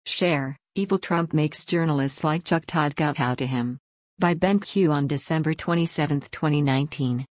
Share, Evil Trump Makes Journalists Like Chuck Todd Kowtow to Him. By Ben Q on December 27, 2019.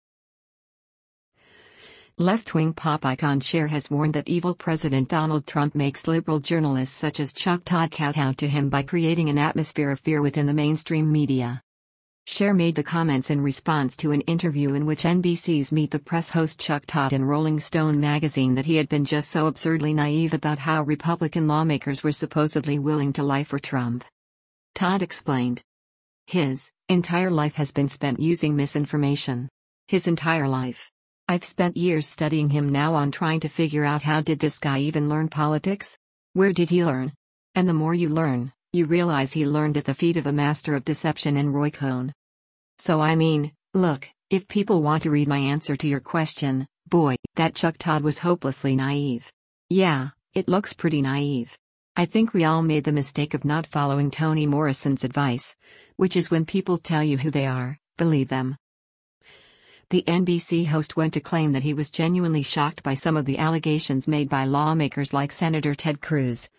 Left-wing pop icon Cher has warned that evil President Donald Trump makes liberal journalists such as Chuck Todd kowtow to him by creating an atmosphere of fear within the mainstream media. Cher made the comments in response to an interview in which NBC's Meet the Press host Chuck Todd in Rolling Stone magazine that he had been just so absurdly naive about how Republican lawmakers were supposedly willing to lie for Trump. Todd explained. His entire life has been spent using misinformation. His entire life. I've spent years studying him now on trying to figure out how did this guy even learn politics? Where did he learn? And the more you learn, you realize he learned at the feet of a master of deception in Roy Cohn. So I mean, look, if people want to read my answer to your question, boy, that Chuck Todd was hopelessly naive. Yeah, it looks pretty naive. I think we all made the mistake of not following Toni Morrison's advice, which is when people tell you who they are, believe them. The NBC host went to claim that he was genuinely shocked by some of the allegations made by lawmakers like Senator Ted Cruz,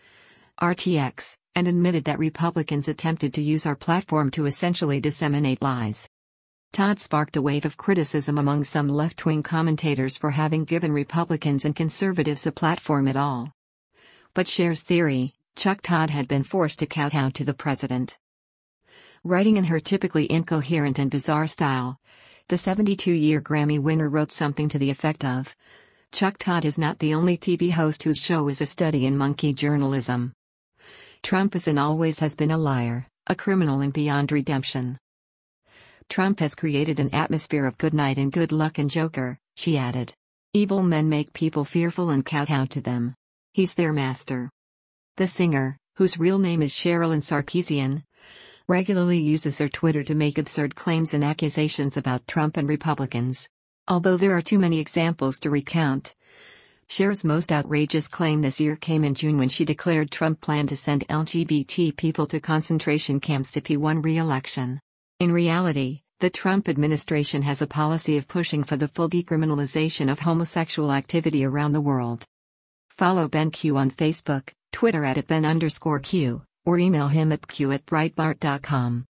RTX, and admitted that Republicans attempted to use our platform to essentially disseminate lies. Todd sparked a wave of criticism among some left-wing commentators for having given Republicans and conservatives a platform at all. But Cher's theory, Chuck Todd had been forced to kowtow to the president. Writing in her typically incoherent and bizarre style, the 72-year Grammy winner wrote something to the effect of, Chuck Todd is not the only TV host whose show is a study in monkey journalism. Trump is and always has been a liar, a criminal and beyond redemption. Trump has created an atmosphere of good night and good luck and Joker, she added. Evil men make people fearful and kowtow to them. He's their master. The singer, whose real name is Sherilyn Sarkisian, regularly uses her Twitter to make absurd claims and accusations about Trump and Republicans. Although there are too many examples to recount. Cher's most outrageous claim this year came in June when she declared Trump planned to send LGBT people to concentration camps if he won re-election. In reality, the Trump administration has a policy of pushing for the full decriminalization of homosexual activity around the world. Follow Ben Q on Facebook, Twitter @Ben_Q, or email him at q@breitbart.com.